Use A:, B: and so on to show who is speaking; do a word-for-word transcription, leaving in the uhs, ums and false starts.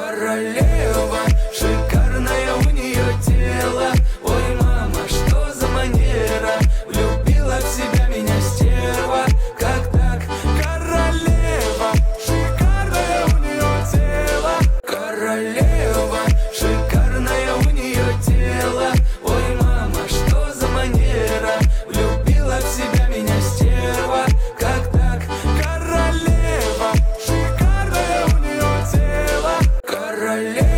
A: Королева, шикарное у нее тело. Ой, мама, что за манера? Влюбила в себя меня стерва. Как так? Королева, шикарное у нее тело. Королева, шикарное у нее тело. Ой, мама, что за манера? Влюбила в себя меня стерва. Как так? Королева, шикарное у нее тело. Королева.